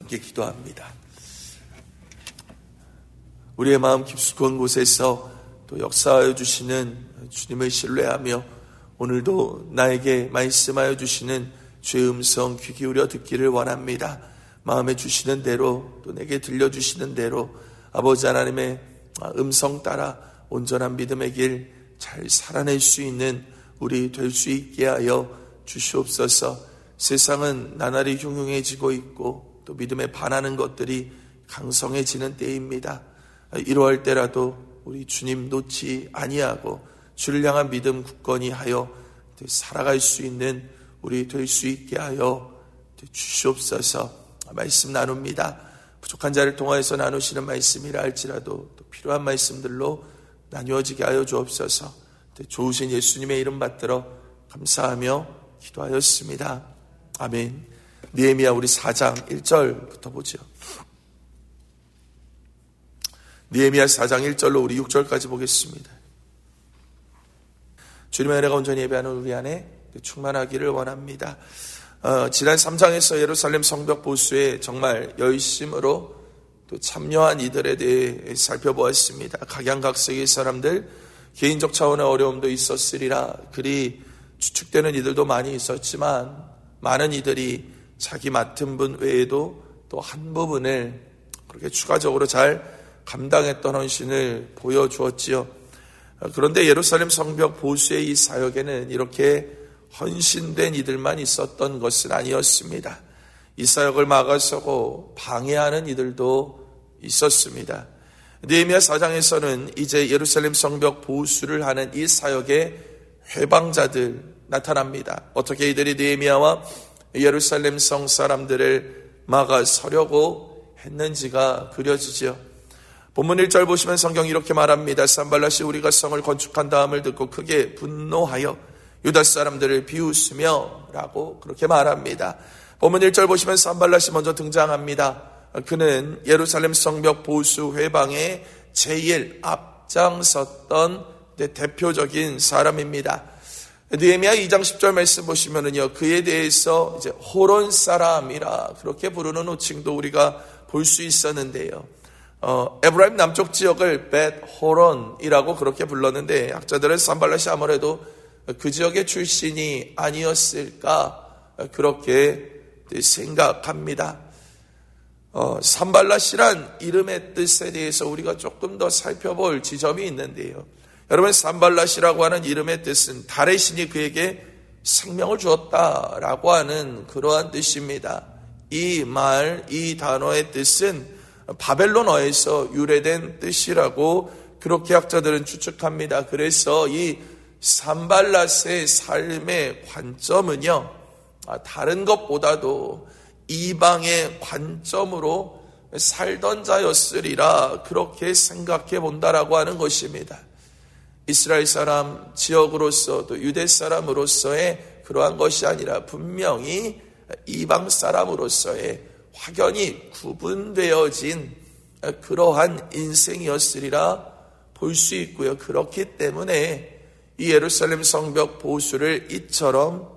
함께 기도합니다. 우리의 마음 깊숙한 곳에서 또 역사하여 주시는 주님을 신뢰하며 오늘도 나에게 말씀하여 주시는 주의 음성 귀 기울여 듣기를 원합니다. 마음에 주시는 대로 또 내게 들려주시는 대로 아버지 하나님의 음성 따라 온전한 믿음의 길 잘 살아낼 수 있는 우리 될 수 있게 하여 주시옵소서. 세상은 나날이 흉흉해지고 있고 또 믿음에 반하는 것들이 강성해지는 때입니다. 이러할 때라도 우리 주님 놓지 아니하고 주를 향한 믿음 굳건히 하여 살아갈 수 있는 우리 될 수 있게 하여 주시옵소서. 말씀 나눕니다. 부족한 자를 통하여서 나누시는 말씀이라 할지라도 또 필요한 말씀들로 나누어지게 하여 주옵소서. 좋으신 예수님의 이름 받들어 감사하며 기도하였습니다. 아멘. 느헤미야 우리 4장 1절부터 보죠. 느헤미야 4장 1절로 우리 6절까지 보겠습니다. 주님의 은혜가 온전히 예배하는 우리 안에 충만하기를 원합니다. 지난 3장에서 예루살렘 성벽 보수에 정말 열심으로 또 참여한 이들에 대해 살펴보았습니다. 각양각색의 사람들, 개인적 차원의 어려움도 있었으리라. 그리 추측되는 이들도 많이 있었지만 많은 이들이 자기 맡은 분 외에도 또 한 부분을 그렇게 추가적으로 잘 감당했던 헌신을 보여주었지요. 그런데 예루살렘 성벽 보수의 이 사역에는 이렇게 헌신된 이들만 있었던 것은 아니었습니다. 이 사역을 막아서고 방해하는 이들도 있었습니다. 느헤미야 4장에서는 이제 예루살렘 성벽 보수를 하는 이 사역의 회방자들 나타납니다. 어떻게 이들이 느헤미야와 예루살렘 성 사람들을 막아서려고 했는지가 그려지죠. 본문 1절 보시면 성경이 이렇게 말합니다. 산발랏이 우리가 성을 건축한 다음을 듣고 크게 분노하여 유다 사람들을 비웃으며 라고 그렇게 말합니다. 본문 1절 보시면 산발랏이 먼저 등장합니다. 그는 예루살렘 성벽 보수 회방에 제일 앞장섰던 대표적인 사람입니다. 느헤미야 2장 10절 말씀 보시면은요, 그에 대해서 이제 호론 사람이라 그렇게 부르는 호칭도 우리가 볼 수 있었는데요. 에브라임 남쪽 지역을 벳 호론이라고 그렇게 불렀는데 학자들은 산발랏이 아무래도 그 지역의 출신이 아니었을까 그렇게 생각합니다. 산발랏이란 이름의 뜻에 대해서 우리가 조금 더 살펴볼 지점이 있는데요. 여러분, 산발랏이라고 하는 이름의 뜻은 달의 신이 그에게 생명을 주었다라고 하는 그러한 뜻입니다. 이 단어의 뜻은 바벨론어에서 유래된 뜻이라고 그렇게 학자들은 추측합니다. 그래서 이 산발랏의 삶의 관점은요, 다른 것보다도 이방의 관점으로 살던 자였으리라 그렇게 생각해 본다라고 하는 것입니다. 이스라엘 사람 지역으로서 또 유대 사람으로서의 그러한 것이 아니라 분명히 이방 사람으로서의 확연히 구분되어진 그러한 인생이었으리라 볼 수 있고요. 그렇기 때문에 이 예루살렘 성벽 보수를 이처럼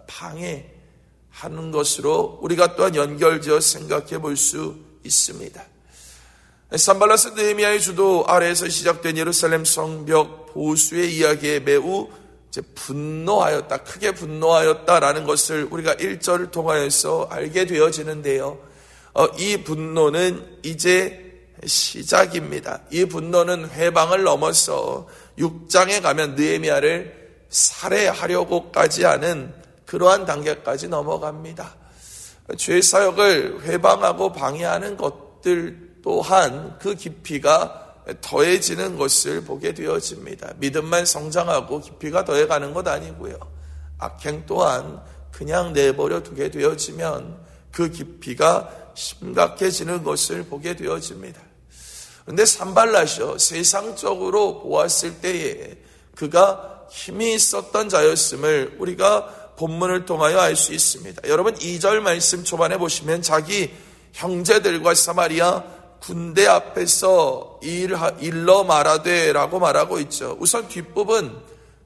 방해하는 것으로 우리가 또한 연결지어 생각해 볼 수 있습니다. 산발랏은 느헤미야의 주도 아래에서 시작된 예루살렘 성벽 보수의 이야기에 매우 분노하였다, 크게 분노하였다라는 것을 우리가 1절을 통하여서 알게 되어지는데요. 이 분노는 이제 시작입니다. 이 분노는 회방을 넘어서 6장에 가면 느헤미야를 살해하려고까지 하는 그러한 단계까지 넘어갑니다. 죄 사역을 회방하고 방해하는 것들 또한 그 깊이가 더해지는 것을 보게 되어집니다. 믿음만 성장하고 깊이가 더해가는 것 아니고요. 악행 또한 그냥 내버려 두게 되어지면 그 깊이가 심각해지는 것을 보게 되어집니다. 그런데 산발랏이요, 세상적으로 보았을 때에 그가 힘이 있었던 자였음을 우리가 본문을 통하여 알 수 있습니다. 여러분, 2절 말씀 초반에 보시면 자기 형제들과 사마리아 군대 앞에서 일러 말하되 라고 말하고 있죠. 우선 뒷부분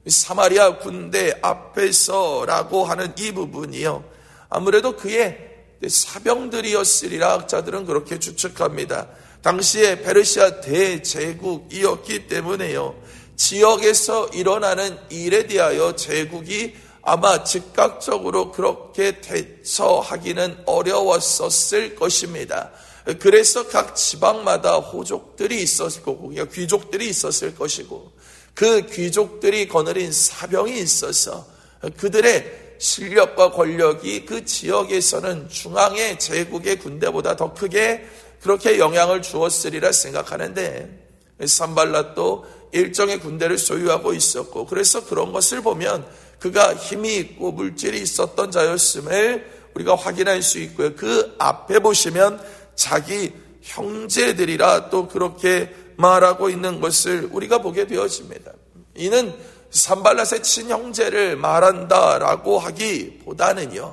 사마리아 군대 앞에서 라고 하는 이 부분이요, 아무래도 그의 사병들이었으리라 학자들은 그렇게 추측합니다. 당시에 페르시아 대제국이었기 때문에요. 지역에서 일어나는 일에 대하여 제국이 아마 즉각적으로 그렇게 대처하기는 어려웠었을 것입니다. 그래서 각 지방마다 호족들이 있었을 거고, 귀족들이 있었을 것이고, 그 귀족들이 거느린 사병이 있어서 그들의 실력과 권력이 그 지역에서는 중앙의 제국의 군대보다 더 크게 그렇게 영향을 주었으리라 생각하는데, 산발랏도 일정의 군대를 소유하고 있었고, 그래서 그런 것을 보면 그가 힘이 있고 물질이 있었던 자였음을 우리가 확인할 수 있고요. 그 앞에 보시면 자기 형제들이라 또 그렇게 말하고 있는 것을 우리가 보게 되어집니다. 이는 산발랏의 친형제를 말한다라고 하기보다는요,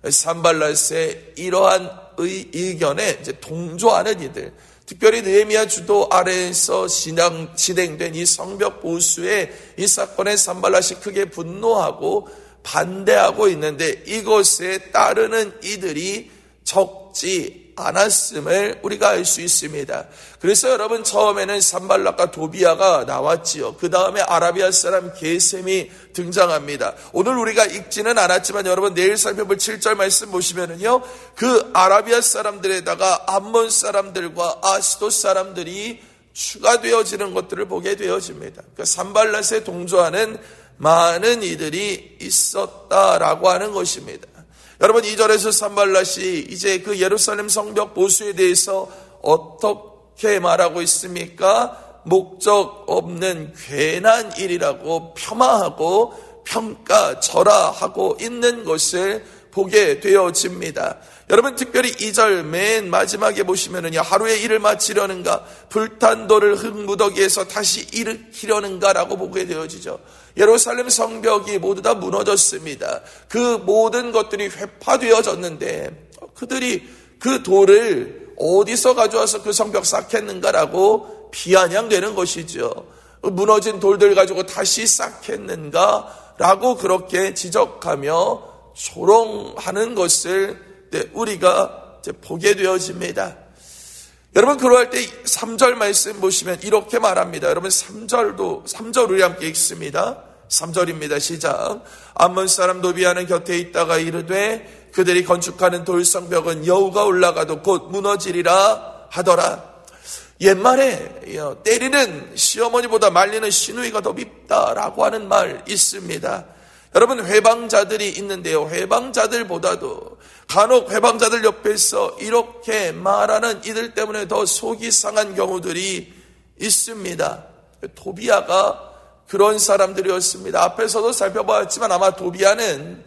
산발랏의 이러한 의견에 이제 동조하는 이들, 특별히 느헤미야 주도 아래에서 진행된 이 성벽 보수의 이 사건에 산발랏이 크게 분노하고 반대하고 있는데, 이것에 따르는 이들이 적지 않았음을 우리가 알 수 있습니다. 그래서 여러분, 처음에는 산발랏과 도비아가 나왔지요. 그 다음에 아라비아 사람 게셈이 등장합니다. 오늘 우리가 읽지는 않았지만 여러분, 내일 살펴볼 7절 말씀 보시면은요, 그 아라비아 사람들에다가 암몬 사람들과 아스돗 사람들이 추가되어지는 것들을 보게 되어집니다. 그러니까 산발랏에 동조하는 많은 이들이 있었다라고 하는 것입니다. 여러분, 2절에서 산발랏이 이제 그 예루살렘 성벽 보수에 대해서 어떻게 말하고 있습니까? 목적 없는 괜한 일이라고 폄하하고 평가절하하고 있는 것을 보게 되어집니다. 여러분, 특별히 2절 맨 마지막에 보시면은요, 하루의 일을 마치려는가, 불탄 돌을 흙무더기에서 다시 일으키려는가라고 보게 되어지죠. 예루살렘 성벽이 모두 다 무너졌습니다. 그 모든 것들이 회파되어졌는데 그들이 그 돌을 어디서 가져와서 그 성벽 쌓겠는가라고 비아냥되는 것이죠. 무너진 돌들 가지고 다시 쌓겠는가라고 그렇게 지적하며 조롱하는 것을 우리가 보게 되어집니다. 여러분, 그러할 때 3절 말씀 보시면 이렇게 말합니다. 여러분, 3절 우리 함께 읽습니다. 3절입니다. 시작. 암몬 사람 도비아는 곁에 있다가 이르되 그들이 건축하는 돌성벽은 여우가 올라가도 곧 무너지리라 하더라. 옛말에 때리는 시어머니보다 말리는 시누이가 더 밉다라고 하는 말 있습니다. 여러분, 회방자들이 있는데요, 회방자들보다도 간혹 회방자들 옆에서 이렇게 말하는 이들 때문에 더 속이 상한 경우들이 있습니다. 도비아가 그런 사람들이었습니다. 앞에서도 살펴보았지만 아마 도비아는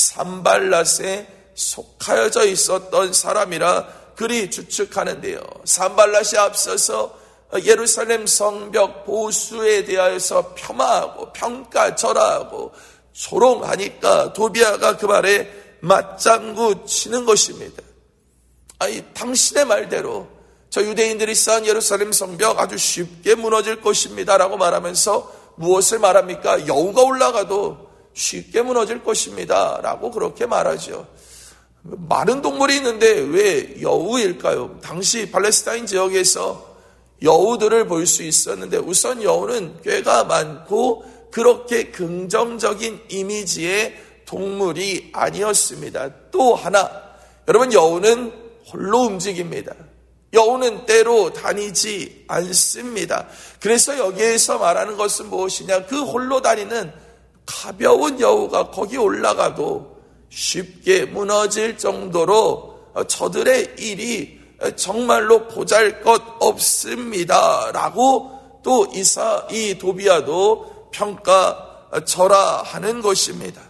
산발랏에 속하여져 있었던 사람이라 그리 추측하는데요, 산발랏이 앞서서 예루살렘 성벽 보수에 대하여서 폄하하고 평가절하하고 조롱하니까 도비아가 그 말에 맞장구 치는 것입니다. 아니, 당신의 말대로 저 유대인들이 쌓은 예루살렘 성벽 아주 쉽게 무너질 것입니다 라고 말하면서 무엇을 말합니까? 여우가 올라가도 쉽게 무너질 것입니다 라고 그렇게 말하죠. 많은 동물이 있는데 왜 여우일까요? 당시 팔레스타인 지역에서 여우들을 볼 수 있었는데, 우선 여우는 꾀가 많고 그렇게 긍정적인 이미지의 동물이 아니었습니다. 또 하나, 여러분, 여우는 홀로 움직입니다. 여우는 때로 다니지 않습니다. 그래서 여기에서 말하는 것은 무엇이냐? 그 홀로 다니는 가벼운 여우가 거기 올라가도 쉽게 무너질 정도로 저들의 일이 정말로 보잘것 없습니다 라고 또 이 도비아도 평가절하하는 것입니다.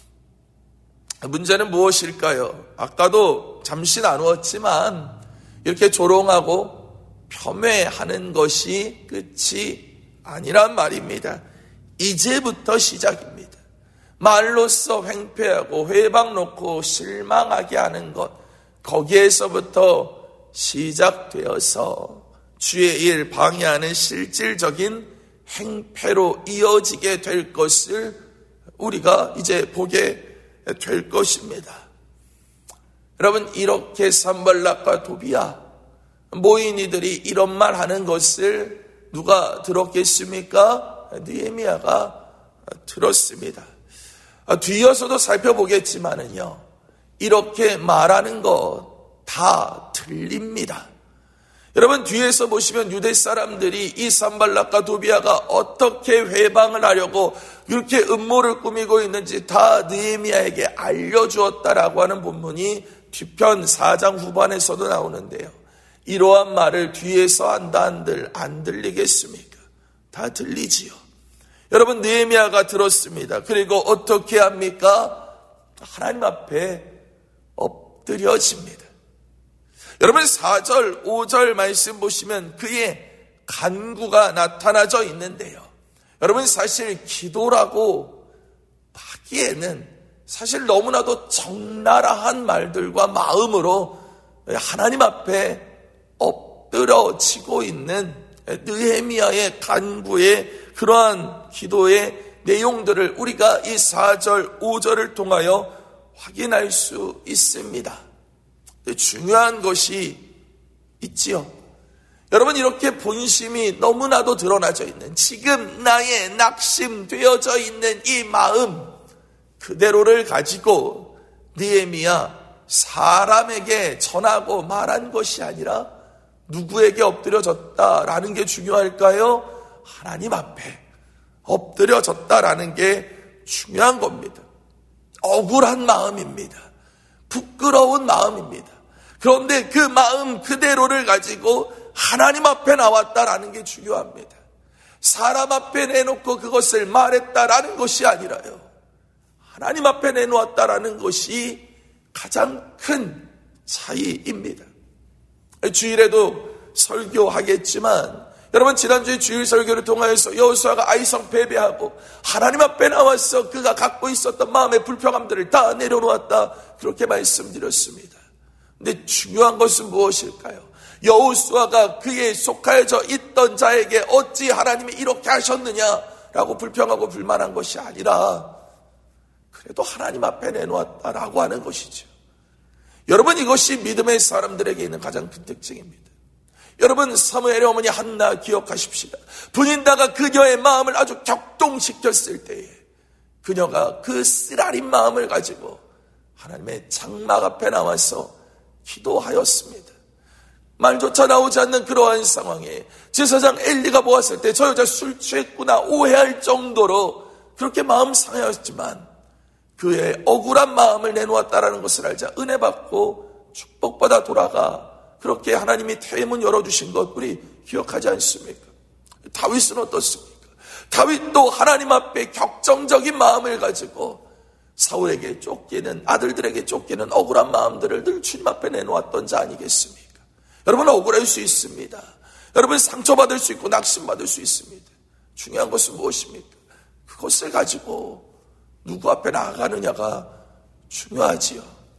문제는 무엇일까요? 아까도 잠시 나누었지만 이렇게 조롱하고 폄훼하는 것이 끝이 아니란 말입니다. 이제부터 시작입니다. 말로써 횡패하고 회방 놓고 실망하게 하는 것, 거기에서부터 시작되어서 주의 일 방해하는 실질적인 행패로 이어지게 될 것을 우리가 이제 보게 될 것입니다. 여러분, 이렇게 산발락과 도비야 모인 이들이 이런 말 하는 것을 누가 들었겠습니까? 느헤미야가 들었습니다. 뒤이어서도 살펴보겠지만은요, 이렇게 말하는 것 다 들립니다. 여러분, 뒤에서 보시면 유대 사람들이 이 산발락과 도비야가 어떻게 회방을 하려고 이렇게 음모를 꾸미고 있는지 다 느헤미야에게 알려주었다라고 하는 본문이 뒤편 4장 후반에서도 나오는데요. 이러한 말을 뒤에서 한다 한들 안 들리겠습니까? 다 들리지요. 여러분, 느헤미야가 들었습니다. 그리고 어떻게 합니까? 하나님 앞에 엎드려집니다. 여러분, 4절, 5절 말씀 보시면 그의 간구가 나타나져 있는데요. 여러분, 사실 기도라고 하기에는 사실 너무나도 적나라한 말들과 마음으로 하나님 앞에 엎드려지고 있는 느헤미야의 간구의 그러한 기도의 내용들을 우리가 이 4절, 5절을 통하여 확인할 수 있습니다. 중요한 것이 있지요. 여러분, 이렇게 본심이 너무나도 드러나져 있는, 지금 나의 낙심되어져 있는 이 마음 그대로를 가지고 느헤미야 사람에게 전하고 말한 것이 아니라 누구에게 엎드려졌다라는 게 중요할까요? 하나님 앞에 엎드려졌다라는 게 중요한 겁니다. 억울한 마음입니다. 부끄러운 마음입니다. 그런데 그 마음 그대로를 가지고 하나님 앞에 나왔다라는 게 중요합니다. 사람 앞에 내놓고 그것을 말했다라는 것이 아니라요, 하나님 앞에 내놓았다라는 것이 가장 큰 차이입니다. 주일에도 설교하겠지만, 여러분, 지난주에 주일 설교를 통하여서 여호수아가 아이성 패배하고 하나님 앞에 나와서 그가 갖고 있었던 마음의 불평함들을 다 내려놓았다, 그렇게 말씀드렸습니다. 근데 중요한 것은 무엇일까요? 여호수아가 그에 속하여져 있던 자에게 어찌 하나님이 이렇게 하셨느냐라고 불평하고 불만한 것이 아니라 그래도 하나님 앞에 내놓았다라고 하는 것이죠. 여러분, 이것이 믿음의 사람들에게 있는 가장 큰 특징입니다. 여러분, 사무엘의 어머니 한나 기억하십시다. 분인다가 그녀의 마음을 아주 격동시켰을 때에 그녀가 그 쓰라린 마음을 가지고 하나님의 장막 앞에 나와서 기도하였습니다. 말조차 나오지 않는 그러한 상황에 제사장 엘리가 보았을 때 저 여자 술 취했구나 오해할 정도로 그렇게 마음 상하였지만 그의 억울한 마음을 내놓았다라는 것을 알자 은혜 받고 축복받아 돌아가 그렇게 하나님이 태문 열어주신 것 우리 기억하지 않습니까? 다윗은 어떻습니까? 다윗도 하나님 앞에 격정적인 마음을 가지고 사울에게 쫓기는, 아들들에게 쫓기는 억울한 마음들을 늘 주님 앞에 내놓았던 자 아니겠습니까? 여러분, 억울할 수 있습니다. 여러분, 상처받을 수 있고 낙심받을 수 있습니다. 중요한 것은 무엇입니까? 그것을 가지고 누구 앞에 나아가느냐가 중요하지요.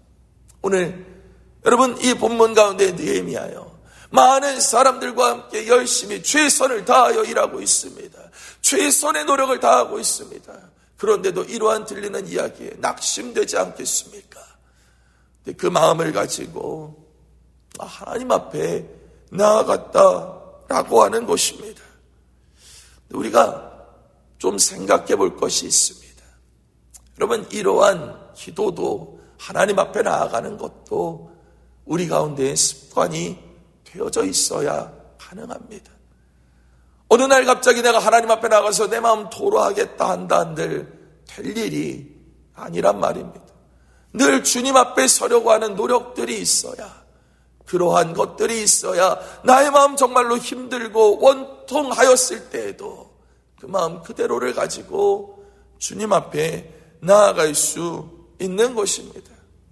오늘 여러분, 이 본문 가운데 느헤미야요, 많은 사람들과 함께 열심히 최선을 다하여 일하고 있습니다. 최선의 노력을 다하고 있습니다. 그런데도 이러한 들리는 이야기에 낙심되지 않겠습니까? 그 마음을 가지고 하나님 앞에 나아갔다라고 하는 것입니다. 우리가 좀 생각해 볼 것이 있습니다. 여러분, 이러한 기도도 하나님 앞에 나아가는 것도 우리 가운데의 습관이 되어져 있어야 가능합니다. 어느 날 갑자기 내가 하나님 앞에 나가서 내 마음 토로하겠다 한다 한들 될 일이 아니란 말입니다. 늘 주님 앞에 서려고 하는 노력들이 있어야, 그러한 것들이 있어야 나의 마음 정말로 힘들고 원통하였을 때에도 그 마음 그대로를 가지고 주님 앞에 나아갈 수 있는 것입니다.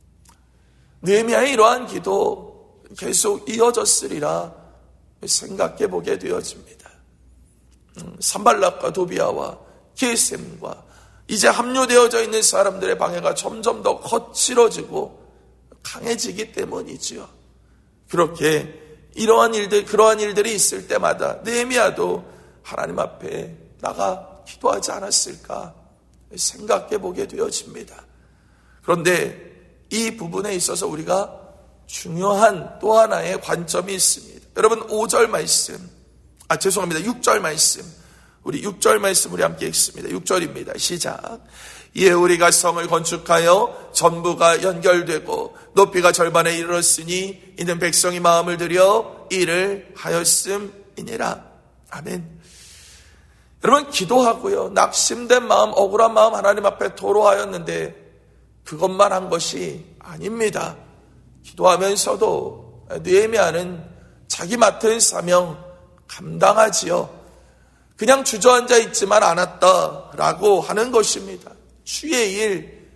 느헤미야의 이러한 기도 계속 이어졌으리라 생각해 보게 되어집니다. 산발락과 도비야와 게셈과 이제 합류되어져 있는 사람들의 방해가 점점 더 거칠어지고 강해지기 때문이지요. 그렇게 그러한 일들이 있을 때마다 느헤미야도 하나님 앞에 나가 기도하지 않았을까 생각해 보게 되어집니다. 그런데 이 부분에 있어서 우리가 중요한 또 하나의 관점이 있습니다. 여러분 5절 말씀, 6절 말씀, 우리 6절 말씀 우리 함께 읽습니다. 6절입니다. 시작. 이에 우리가 성을 건축하여 전부가 연결되고 높이가 절반에 이르렀으니 이는 백성이 마음을 들여 일을 하였음이니라. 아멘. 여러분 기도하고요, 낙심된 마음, 억울한 마음 하나님 앞에 토로하였는데 그것만 한 것이 아닙니다. 기도하면서도 느헤미야는 자기 맡은 사명 감당하지요. 그냥 주저앉아 있지만 않았다라고 하는 것입니다. 주의 일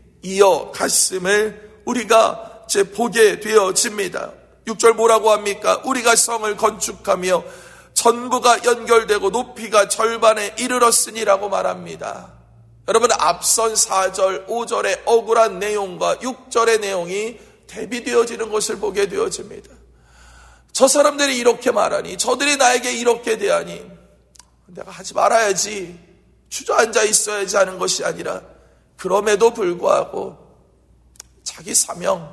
이어갔음을 우리가 이제 보게 되어집니다. 6절 뭐라고 합니까? 우리가 성을 건축하며 전부가 연결되고 높이가 절반에 이르렀으니라고 말합니다. 여러분 앞선 4절, 5절의 억울한 내용과 6절의 내용이 대비되어지는 것을 보게 되어집니다. 저 사람들이 이렇게 말하니, 저들이 나에게 이렇게 대하니 내가 하지 말아야지, 주저앉아 있어야지 하는 것이 아니라 그럼에도 불구하고 자기 사명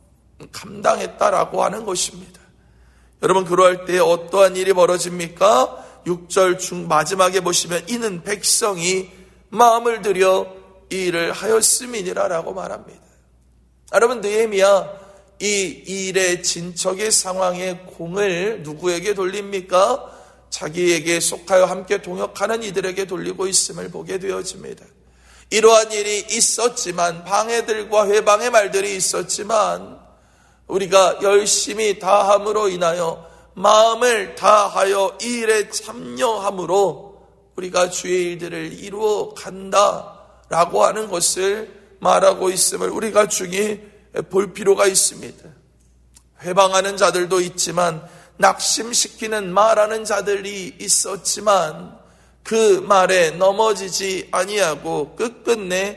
감당했다라고 하는 것입니다. 여러분 그러할 때 어떠한 일이 벌어집니까? 6절 중 마지막에 보시면 이는 백성이 마음을 들여 이 일을 하였음이니라라고 말합니다. 여러분 느헤미야 이 일의 진척의 상황의 공을 누구에게 돌립니까? 자기에게 속하여 함께 동역하는 이들에게 돌리고 있음을 보게 되어집니다. 이러한 일이 있었지만, 방해들과 회방의 말들이 있었지만 우리가 열심히 다함으로 인하여 마음을 다하여 이 일에 참여함으로 우리가 주의 일들을 이루어 간다라고 하는 것을 말하고 있음을 우리가 중히 볼 필요가 있습니다. 회방하는 자들도 있지만 낙심시키는 말하는 자들이 있었지만 그 말에 넘어지지 아니하고 끝끝내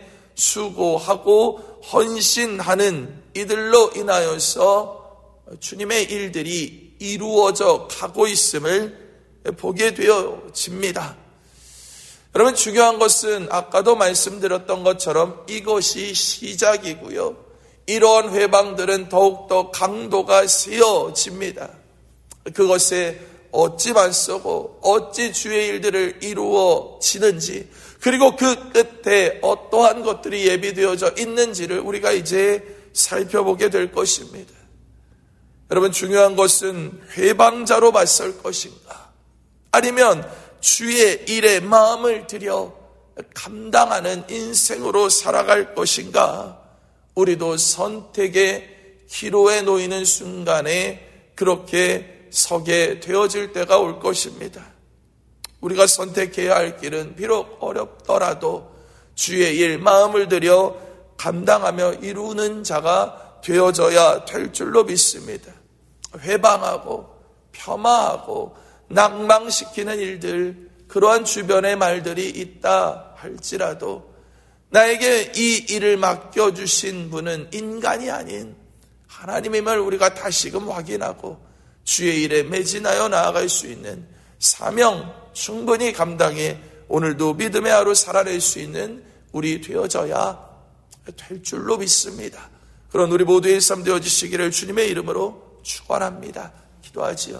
수고하고 헌신하는 이들로 인하여서 주님의 일들이 이루어져 가고 있음을 보게 되어집니다. 여러분 중요한 것은 아까도 말씀드렸던 것처럼 이것이 시작이고요. 이러한 회방들은 더욱더 강도가 세워집니다. 그것에 어찌 맞서고 어찌 주의 일들을 이루어지는지, 그리고 그 끝에 어떠한 것들이 예비되어져 있는지를 우리가 이제 살펴보게 될 것입니다. 여러분 중요한 것은 회방자로 맞설 것인가, 아니면 주의 일에 마음을 들여 감당하는 인생으로 살아갈 것인가. 우리도 선택의 기로에 놓이는 순간에 그렇게 서게 되어질 때가 올 것입니다. 우리가 선택해야 할 길은 비록 어렵더라도 주의 일 마음을 들여 감당하며 이루는 자가 되어져야 될 줄로 믿습니다. 회방하고 폄하하고 낭망시키는 일들, 그러한 주변의 말들이 있다 할지라도 나에게 이 일을 맡겨주신 분은 인간이 아닌 하나님임을 우리가 다시금 확인하고 주의 일에 매진하여 나아갈 수 있는 사명 충분히 감당해 오늘도 믿음의 하루 살아낼 수 있는 우리 되어져야 될 줄로 믿습니다. 그런 우리 모두의 삶 되어지시기를 주님의 이름으로 축원합니다. 기도하지요.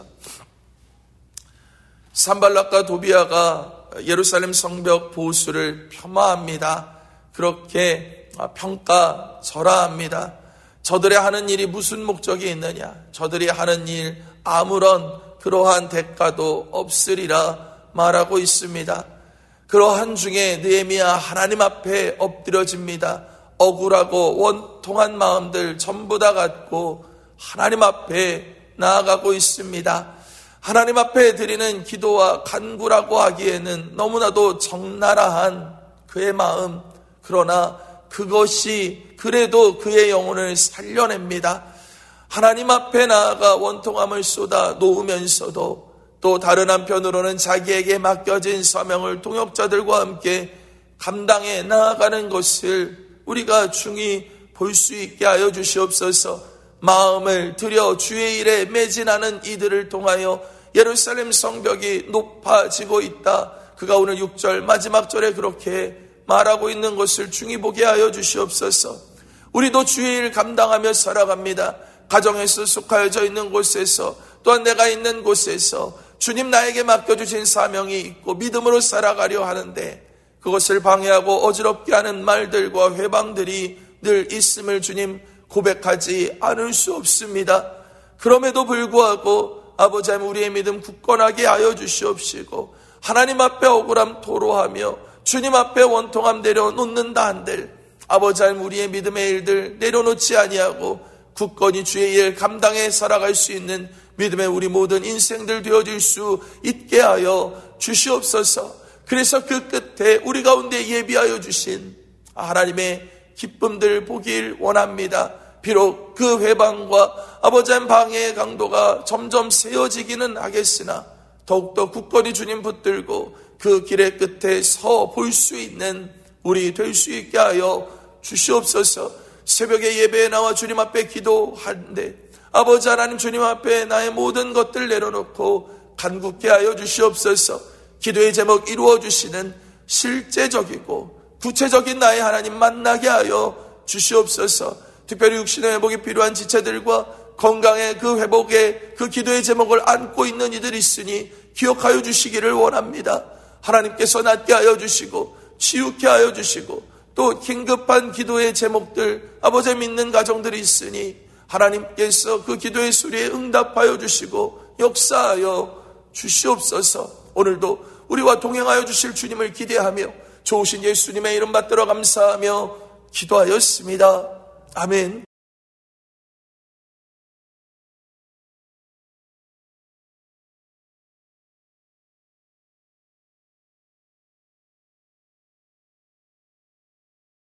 산발락과 도비아가 예루살렘 성벽 보수를 폄하합니다. 그렇게 평가절하합니다. 저들의 하는 일이 무슨 목적이 있느냐? 저들이 하는 일 아무런 그러한 대가도 없으리라 말하고 있습니다. 그러한 중에 느헤미야 하나님 앞에 엎드려집니다. 억울하고 원통한 마음들 전부 다 갖고 하나님 앞에 나아가고 있습니다. 하나님 앞에 드리는 기도와 간구라고 하기에는 너무나도 적나라한 그의 마음, 그러나 그것이 그래도 그의 영혼을 살려냅니다. 하나님 앞에 나아가 원통함을 쏟아 놓으면서도 또 다른 한편으로는 자기에게 맡겨진 사명을 동역자들과 함께 감당해 나아가는 것을 우리가 중히 볼 수 있게 하여 주시옵소서. 마음을 들여 주의 일에 매진하는 이들을 통하여 예루살렘 성벽이 높아지고 있다. 그가 오늘 6절 마지막 절에 그렇게 말하고 있는 것을 중히 보게 하여 주시옵소서. 우리도 주의 일 감당하며 살아갑니다. 가정에서 속하여져 있는 곳에서, 또한 내가 있는 곳에서 주님 나에게 맡겨주신 사명이 있고 믿음으로 살아가려 하는데, 그것을 방해하고 어지럽게 하는 말들과 회방들이 늘 있음을 주님 고백하지 않을 수 없습니다. 그럼에도 불구하고 아버지 하나님, 우리의 믿음 굳건하게 하여 주시옵시고, 하나님 앞에 억울함 토로하며 주님 앞에 원통함 내려놓는다 한들 아버지 하나님, 우리의 믿음의 일들 내려놓지 아니하고 굳건히 주의 일 감당해 살아갈 수 있는 믿음의 우리 모든 인생들 되어질 수 있게 하여 주시옵소서. 그래서 그 끝에 우리 가운데 예비하여 주신 하나님의 기쁨들 보길 원합니다. 비록 그 회방과 아버지 하나님 방해의 강도가 점점 세어지기는 하겠으나 더욱더 굳건히 주님 붙들고 그 길의 끝에 서 볼 수 있는 우리 될 수 있게 하여 주시옵소서. 새벽에 예배에 나와 주님 앞에 기도하는데 아버지 하나님, 주님 앞에 나의 모든 것들 내려놓고 간구케 하여 주시옵소서. 기도의 제목 이루어 주시는 실제적이고 구체적인 나의 하나님 만나게 하여 주시옵소서. 특별히 육신의 회복이 필요한 지체들과 건강의 그 회복에 그 기도의 제목을 안고 있는 이들이 있으니 기억하여 주시기를 원합니다. 하나님께서 낫게 하여 주시고 치유케 하여 주시고 또 긴급한 기도의 제목들, 아버지 믿는 가정들이 있으니 하나님께서 그 기도의 소리에 응답하여 주시고 역사하여 주시옵소서. 오늘도 우리와 동행하여 주실 주님을 기대하며 좋으신 예수님의 이름 받들어 감사하며 기도하였습니다. 아멘.